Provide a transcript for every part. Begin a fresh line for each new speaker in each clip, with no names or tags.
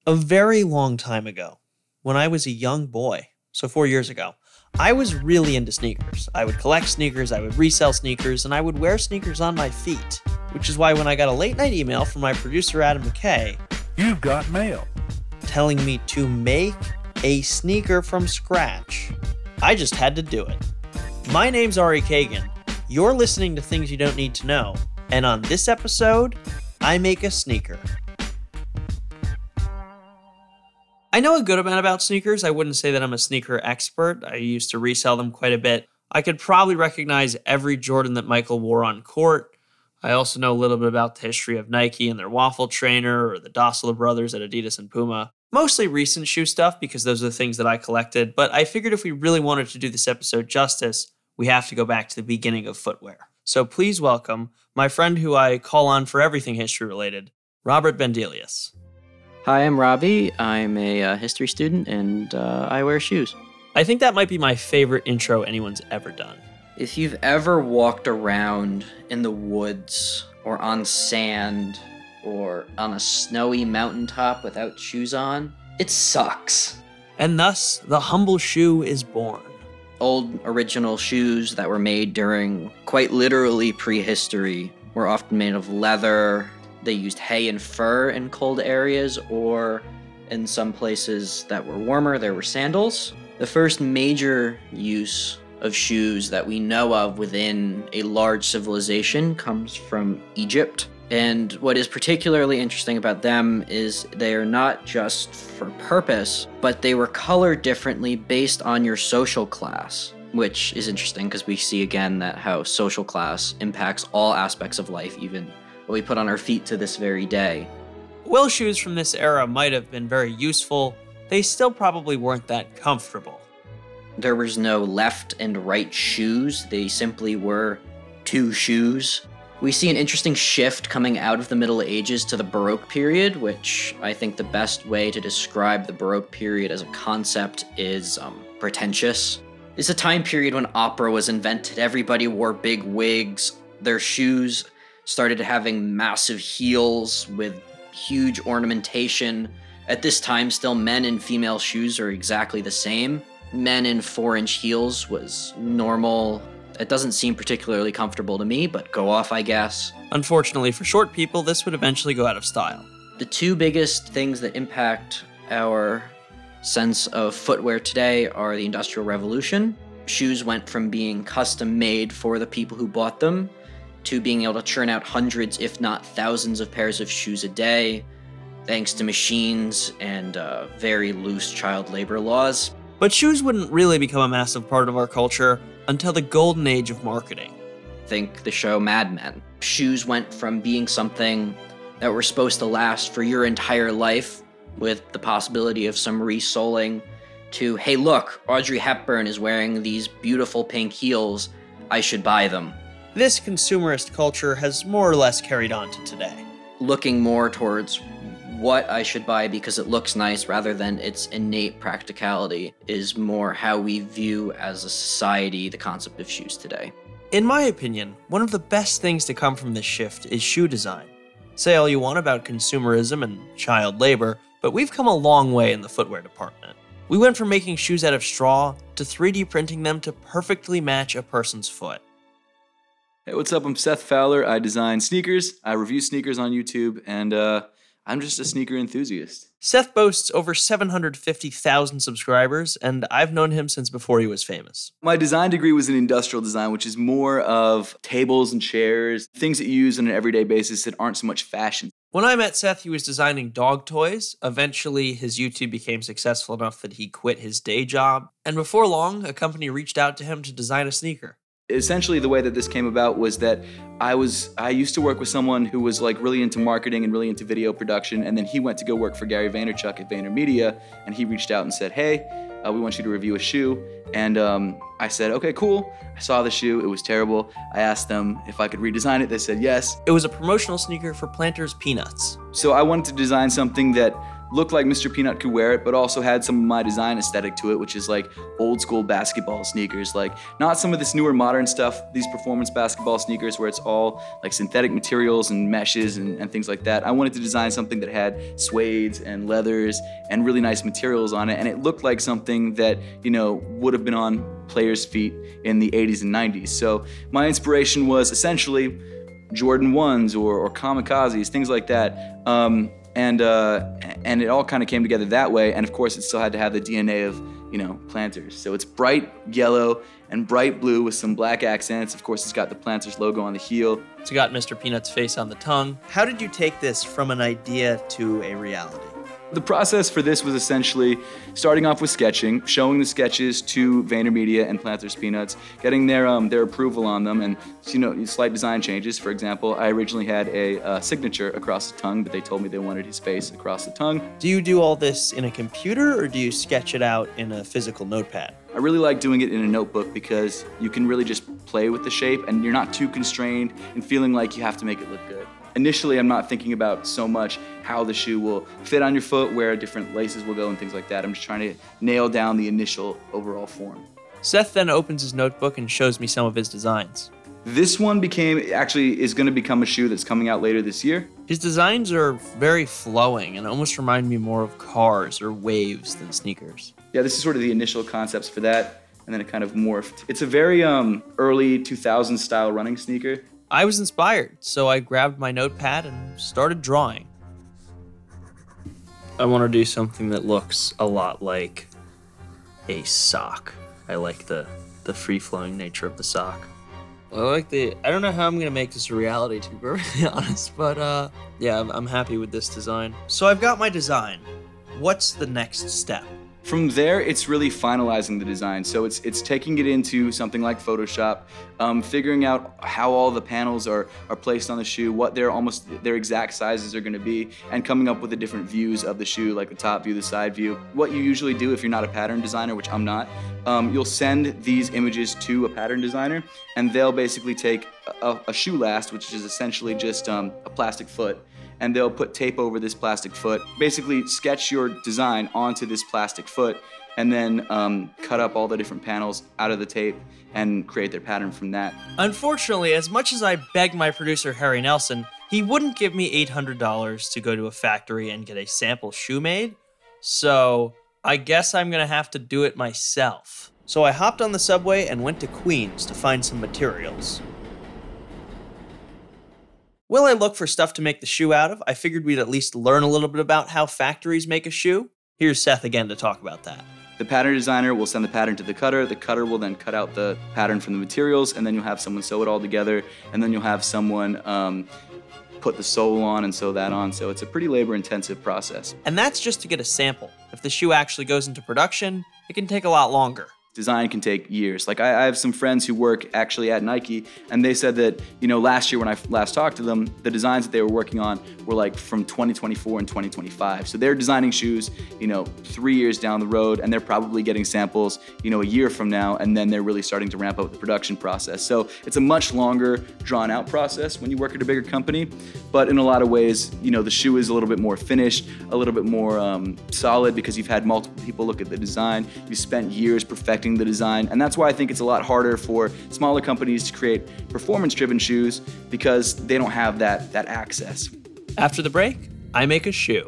A very long time ago, when I was a young boy, so 4 years ago, I was really into sneakers. I would collect sneakers, I would resell sneakers, and I would wear sneakers on my feet. Which is why when I got a late night email from my producer Adam McKay
You've got mail.
telling me to make a sneaker from scratch, I just had to do it. My name's Ari Kagan. You're listening to Things You Don't Need to Know, and on this episode, I make a sneaker. I know a good amount about sneakers. I wouldn't say that I'm a sneaker expert. I used to resell them quite a bit. I could probably recognize every Jordan that Michael wore on court. I also know a little bit about the history of Nike and their waffle trainer, or the Dossler brothers at Adidas and Puma. Mostly recent shoe stuff because those are the things that I collected, but I figured if we really wanted to do this episode justice, we have to go back to the beginning of footwear. So please welcome my friend who I call on for everything history related, Robert Bendelius.
Hi, I'm Robbie. I'm a history student, and I wear shoes.
I think that might be my favorite intro anyone's ever done.
If you've ever walked around in the woods or on sand or on a snowy mountaintop without shoes on, it sucks.
And thus, the humble shoe is born.
Old original shoes that were made during quite literally prehistory were often made of leather. They used hay and fur in cold areas, or in some places that were warmer, there were sandals. The first major use of shoes that we know of within a large civilization comes from Egypt. And what is particularly interesting about them is they are not just for purpose, but they were colored differently based on your social class, which is interesting because we see again that how social class impacts all aspects of life, even what we put on our feet to this very day.
While shoes from this era might have been very useful, they still probably weren't that comfortable.
There was no left and right shoes, they simply were two shoes. We see an interesting shift coming out of the Middle Ages to the Baroque period, which I think the best way to describe the Baroque period as a concept is pretentious. It's a time period when opera was invented, everybody wore big wigs, their shoes started having massive heels with huge ornamentation. At this time, still men and female shoes are exactly the same. Men in 4-inch heels was normal. It doesn't seem particularly comfortable to me, but go off, I guess.
Unfortunately for short people, this would eventually go out of style.
The two biggest things that impact our sense of footwear today are the Industrial Revolution. Shoes went from being custom made for the people who bought them to being able to churn out hundreds, if not thousands, of pairs of shoes a day, thanks to machines and very loose child labor laws.
But shoes wouldn't really become a massive part of our culture until the golden age of marketing.
Think the show Mad Men. Shoes went from being something that were supposed to last for your entire life, with the possibility of some resoling, to, hey look, Audrey Hepburn is wearing these beautiful pink heels, I should buy them.
This consumerist culture has more or less carried on to today.
Looking more towards what I should buy because it looks nice rather than its innate practicality is more how we view as a society the concept of shoes today.
In my opinion, one of the best things to come from this shift is shoe design. Say all you want about consumerism and child labor, but we've come a long way in the footwear department. We went from making shoes out of straw to 3D printing them to perfectly match a person's foot.
Hey, what's up? I'm Seth Fowler. I design sneakers. I review sneakers on YouTube, and I'm just a sneaker enthusiast.
Seth boasts over 750,000 subscribers, and I've known him since before he was famous.
My design degree was in industrial design, which is more of tables and chairs, things that you use on an everyday basis that aren't so much fashion.
When I met Seth, he was designing dog toys. Eventually, his YouTube became successful enough that he quit his day job, and before long, a company reached out to him to design a sneaker.
Essentially, the way that this came about was that I used to work with someone who was like really into marketing and really into video production, and then he went to go work for Gary Vaynerchuk at VaynerMedia, and he reached out and said, hey, we want you to review a shoe. And I said, okay, cool. I saw the shoe, it was terrible. I asked them if I could redesign it, they said yes.
It was a promotional sneaker for Planters Peanuts.
So I wanted to design something that looked like Mr. Peanut could wear it, but also had some of my design aesthetic to it, which is like old school basketball sneakers. Like not some of this newer modern stuff, these performance basketball sneakers where it's all like synthetic materials and meshes and things like that. I wanted to design something that had suedes and leathers and really nice materials on it. And it looked like something that, would have been on players' feet in the 80s and 90s. So my inspiration was essentially Jordan 1s or Kamikazes, things like that. And it all kind of came together that way. And of course, it still had to have the DNA of, Planters. So it's bright yellow and bright blue with some black accents. Of course, it's got the Planters logo on the heel.
It's got Mr. Peanut's face on the tongue. How did you take this from an idea to a reality?
The process for this was essentially starting off with sketching, showing the sketches to VaynerMedia and Planters Peanuts, getting their approval on them, and slight design changes. For example, I originally had a signature across the tongue, but they told me they wanted his face across the tongue.
Do you do all this in a computer, or do you sketch it out in a physical notepad?
I really like doing it in a notebook because you can really just play with the shape, and you're not too constrained and feeling like you have to make it look good. Initially, I'm not thinking about so much how the shoe will fit on your foot, where different laces will go and things like that. I'm just trying to nail down the initial overall form.
Seth then opens his notebook and shows me some of his designs.
This one is going to become a shoe that's coming out later this year.
His designs are very flowing and almost remind me more of cars or waves than sneakers.
Yeah, this is sort of the initial concepts for that, and then it kind of morphed. It's a very early 2000s style running sneaker.
I was inspired, so I grabbed my notepad and started drawing. I want to do something that looks a lot like a sock. I like the free-flowing nature of the sock. I don't know how I'm going to make this a reality, to be perfectly honest, but yeah, I'm happy with this design. So I've got my design. What's the next step?
From there, it's really finalizing the design. So it's taking it into something like Photoshop, figuring out how all the panels are placed on the shoe, what their exact sizes are going to be, and coming up with the different views of the shoe, like the top view, the side view. What you usually do if you're not a pattern designer, which I'm not, you'll send these images to a pattern designer, and they'll basically take a shoe last, which is essentially just a plastic foot, and they'll put tape over this plastic foot, basically sketch your design onto this plastic foot, and then cut up all the different panels out of the tape and create their pattern from that.
Unfortunately, as much as I begged my producer Harry Nelson, he wouldn't give me $800 to go to a factory and get a sample shoe made, so I guess I'm gonna have to do it myself. So I hopped on the subway and went to Queens to find some materials. While I look for stuff to make the shoe out of, I figured we'd at least learn a little bit about how factories make a shoe. Here's Seth again to talk about that.
The pattern designer will send the pattern to the cutter. The cutter will then cut out the pattern from the materials, and then you'll have someone sew it all together, and then you'll have someone put the sole on and sew that on. So it's a pretty labor-intensive process.
And that's just to get a sample. If the shoe actually goes into production, it can take a lot longer.
Design can take years. Like I have some friends who work actually at Nike, and they said that, last year when I last talked to them, the designs that they were working on were like from 2024 and 2025. So they're designing shoes, 3 years down the road, and they're probably getting samples, a year from now, and then they're really starting to ramp up the production process. So it's a much longer, drawn out process when you work at a bigger company, but in a lot of ways, the shoe is a little bit more finished, a little bit more solid because you've had multiple people look at the design, you spent years perfecting the design, and that's why I think it's a lot harder for smaller companies to create performance-driven shoes because they don't have that access.
After the break, I make a shoe.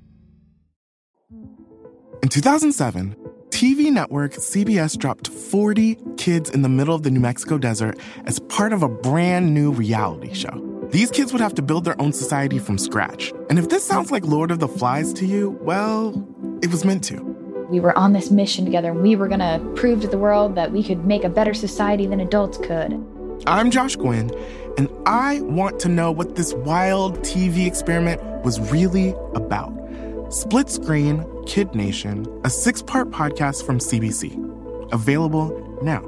In 2007, TV network CBS dropped 40 kids in the middle of the New Mexico desert as part of a brand new reality show. These kids would have to build their own society from scratch. And if this sounds like Lord of the Flies to you, well, it was meant to.
We were on this mission together, and we were going to prove to the world that we could make a better society than adults could.
I'm Josh Gwynn, and I want to know what this wild TV experiment was really about. Split Screen, Kid Nation, a 6-part podcast from CBC. Available now.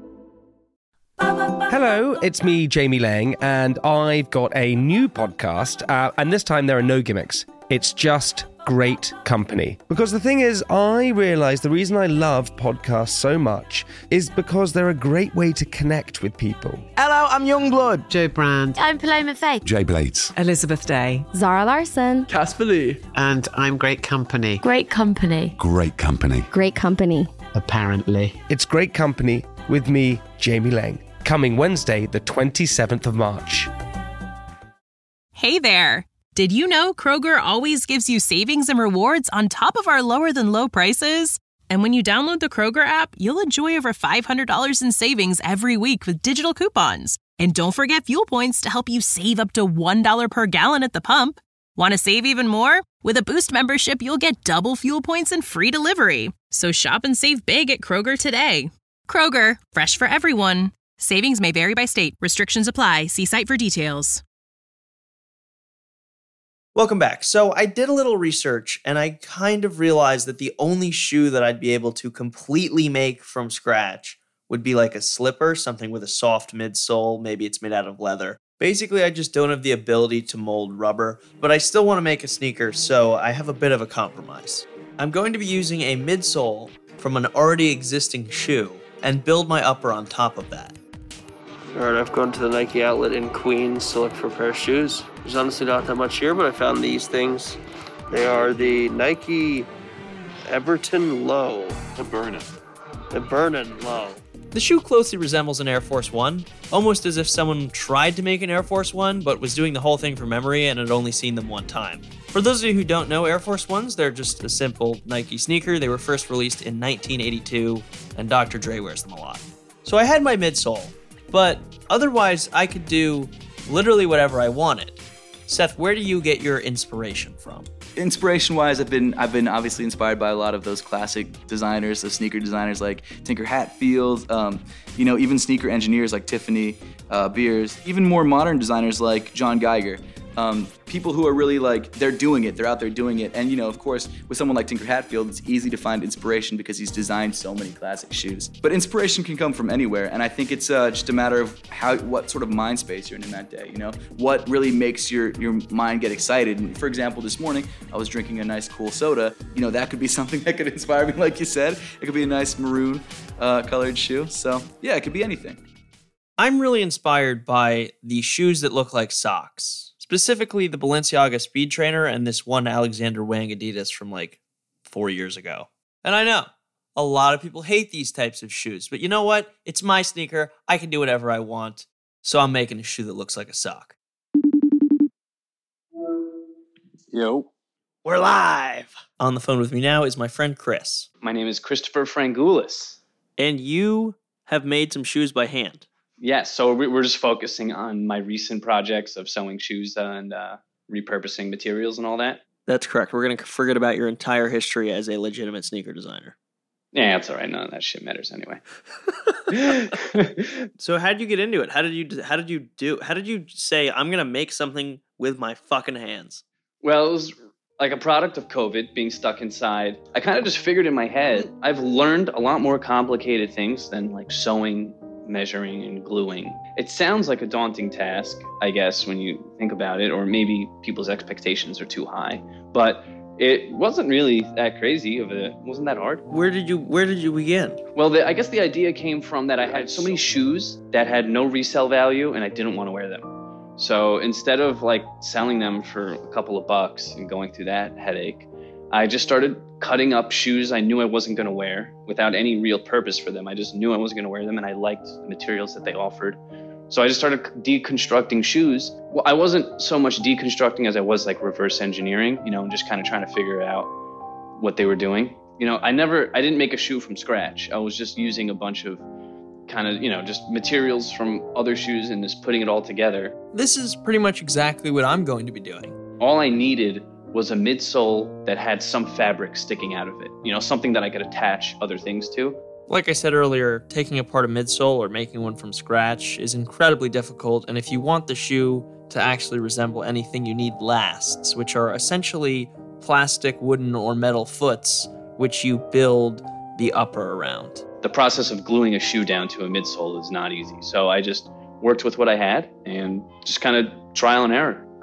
Hello, it's me, Jamie Lang, and I've got a new podcast, and this time there are no gimmicks. It's just great company. Because the thing is, I realize the reason I love podcasts so much is because they're a great way to connect with people.
Hello, I'm Youngblood.
Joe Brand.
I'm Paloma Faith.
Jay Blades.
Elizabeth Day.
Zara Larson.
Casper Lee.
And I'm Great Company.
Great company.
Great company.
Great company.
Apparently.
It's Great Company with me, Jamie Lang, coming Wednesday, the 27th of March.
Hey there. Did you know Kroger always gives you savings and rewards on top of our lower than low prices? And when you download the Kroger app, you'll enjoy over $500 in savings every week with digital coupons. And don't forget fuel points to help you save up to $1 per gallon at the pump. Want to save even more? With a Boost membership, you'll get double fuel points and free delivery. So shop and save big at Kroger today. Kroger, fresh for everyone. Savings may vary by state. Restrictions apply. See site for details.
Welcome back. So I did a little research and I kind of realized that the only shoe that I'd be able to completely make from scratch would be like a slipper, something with a soft midsole. Maybe it's made out of leather. Basically, I just don't have the ability to mold rubber, but I still want to make a sneaker, so I have a bit of a compromise. I'm going to be using a midsole from an already existing shoe and build my upper on top of that.
All right, I've gone to the Nike outlet in Queens to look for a pair of shoes. There's honestly not that much here, but I found these things. They are the Nike Everton Low. The Burnin' Low.
The shoe closely resembles an Air Force One, almost as if someone tried to make an Air Force One, but was doing the whole thing from memory and had only seen them one time. For those of you who don't know Air Force Ones, they're just a simple Nike sneaker. They were first released in 1982, and Dr. Dre wears them a lot. So I had my midsole, but otherwise I could do literally whatever I wanted. Seth, where do you get your inspiration from?
Inspiration-wise, I've been obviously inspired by a lot of those classic designers, those sneaker designers like Tinker Hatfield, even sneaker engineers like Tiffany Beers, even more modern designers like John Geiger. People who are really they're doing it, they're out there doing it. And of course, with someone like Tinker Hatfield, it's easy to find inspiration because he's designed so many classic shoes. But inspiration can come from anywhere, and I think it's just a matter of what sort of mind space you're in that day, What really makes your mind get excited. And for example, this morning, I was drinking a nice cool soda. That could be something that could inspire me, like you said. It could be a nice maroon colored shoe. So yeah, it could be anything.
I'm really inspired by the shoes that look like socks. Specifically, the Balenciaga Speed Trainer and this one Alexander Wang Adidas from 4 years ago. And I know, a lot of people hate these types of shoes, but you know what? It's my sneaker. I can do whatever I want. So I'm making a shoe that looks like a sock.
Yo.
We're live! On the phone with me now is my friend Chris.
My name is Christopher Frangoulis.
And you have made some shoes by hand.
Yes, so we're just focusing on my recent projects of sewing shoes and repurposing materials and all that.
That's correct. We're going to forget about your entire history as a legitimate sneaker designer.
Yeah, that's all right. None of that shit matters anyway.
So how did you get into it? How did you say, I'm going to make something with my fucking hands?
Well, it was like a product of COVID, being stuck inside. I kind of just figured in my head, I've learned a lot more complicated things than sewing, measuring, and gluing. It sounds like a daunting task, I guess, when you think about it, or maybe people's expectations are too high. But it wasn't really that crazy wasn't that hard.
Where did you begin?
Well, I guess the idea came from that I had so many shoes that had no resale value and I didn't want to wear them. So instead of selling them for a couple of bucks and going through that headache, I just started cutting up shoes I knew I wasn't going to wear without any real purpose for them. I just knew I wasn't going to wear them and I liked the materials that they offered. So I just started deconstructing shoes. Well, I wasn't so much deconstructing as I was reverse engineering, and just kind of trying to figure out what they were doing. I didn't make a shoe from scratch. I was just using a bunch of kind of, just materials from other shoes and just putting it all together.
This is pretty much exactly what I'm going to be doing.
All I needed was a midsole that had some fabric sticking out of it, something that I could attach other things to.
Like I said earlier, taking apart a midsole or making one from scratch is incredibly difficult, and if you want the shoe to actually resemble anything, you need lasts, which are essentially plastic, wooden, or metal foots, which you build the upper around.
The process of gluing a shoe down to a midsole is not easy, so I just worked with what I had and just kind of trial and error.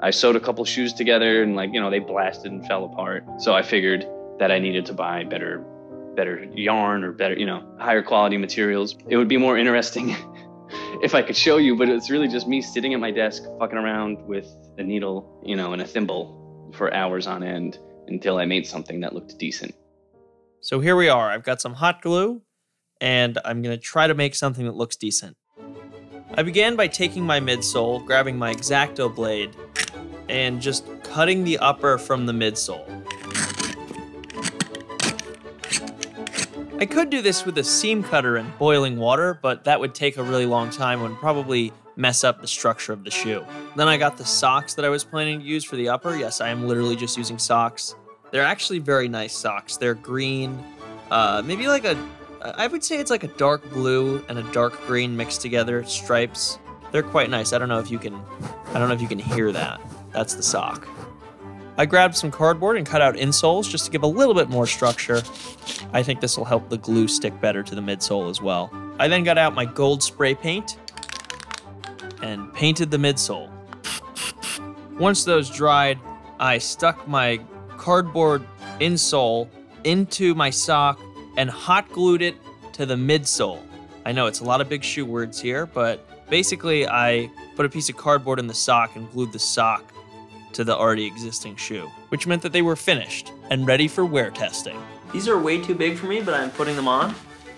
I sewed a couple shoes together and they blasted and fell apart. So I figured that I needed to buy better yarn or better, higher quality materials. It would be more interesting if I could show you, but it's really just me sitting at my desk fucking around with a needle, and a thimble for hours on end until I made something that looked decent.
So here we are. I've got some hot glue, and I'm going to try to make something that looks decent. I began by taking my midsole, grabbing my X-Acto blade, and just cutting the upper from the midsole. I could do this with a seam cutter and boiling water, but that would take a really long time and would probably mess up the structure of the shoe. Then I got the socks that I was planning to use for the upper. Yes, I am literally just using socks. They're actually very nice socks. They're green, maybe I would say it's like a dark blue and a dark green mixed together, stripes. They're quite nice. I don't know if you can hear that. That's the sock. I grabbed some cardboard and cut out insoles just to give a little bit more structure. I think this will help the glue stick better to the midsole as well. I then got out my gold spray paint and painted the midsole. Once those dried, I stuck my cardboard insole into my sock and hot glued it to the midsole. I know it's a lot of big shoe words here, but basically I put a piece of cardboard in the sock and glued the sock to the already existing shoe, which meant that they were finished and ready for wear testing. These are way too big for me, but I'm putting them on.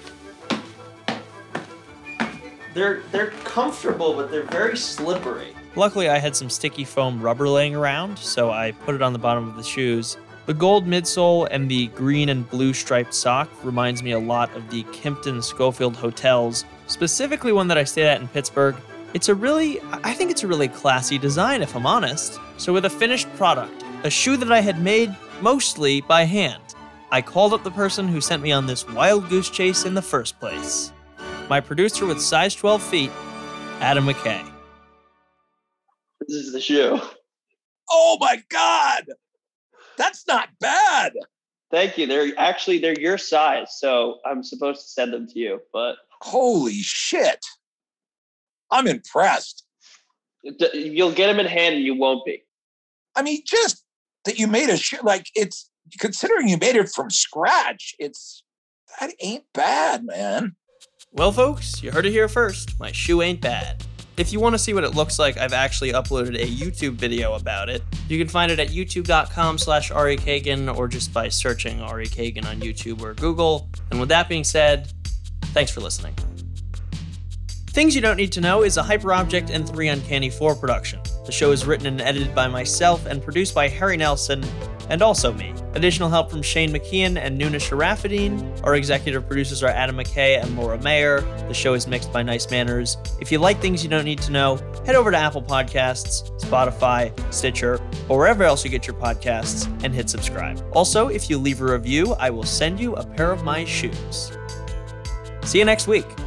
They're comfortable, but they're very slippery. Luckily, I had some sticky foam rubber laying around, so I put it on the bottom of the shoes. The gold midsole and the green and blue striped sock reminds me a lot of the Kimpton Schofield hotels, specifically one that I stayed at in Pittsburgh. I think it's a really classy design, if I'm honest. So with a finished product, a shoe that I had made mostly by hand, I called up the person who sent me on this wild goose chase in the first place. My producer with size 12 feet, Adam McKay.
This is the shoe.
Oh my God! That's not bad!
Thank you. They're your size, so I'm supposed to send them to you, but...
Holy shit! I'm impressed.
You'll get them in hand and you won't be.
I mean, just that you made a shoe, it's, considering you made it from scratch, that ain't bad, man.
Well, folks, you heard it here first. My shoe ain't bad. If you want to see what it looks like, I've actually uploaded a YouTube video about it. You can find it at youtube.com/Ari Kagan or just by searching Ari Kagan on YouTube or Google. And with that being said, thanks for listening. Things You Don't Need to Know is a Hyperobject and 3 Uncanny 4 production. The show is written and edited by myself and produced by Harry Nelson and also me. Additional help from Shane McKeon and Nuna Sharafadine. Our executive producers are Adam McKay and Laura Mayer. The show is mixed by Nice Manners. If you like Things You Don't Need to Know, head over to Apple Podcasts, Spotify, Stitcher, or wherever else you get your podcasts and hit subscribe. Also, if you leave a review, I will send you a pair of my shoes. See you next week.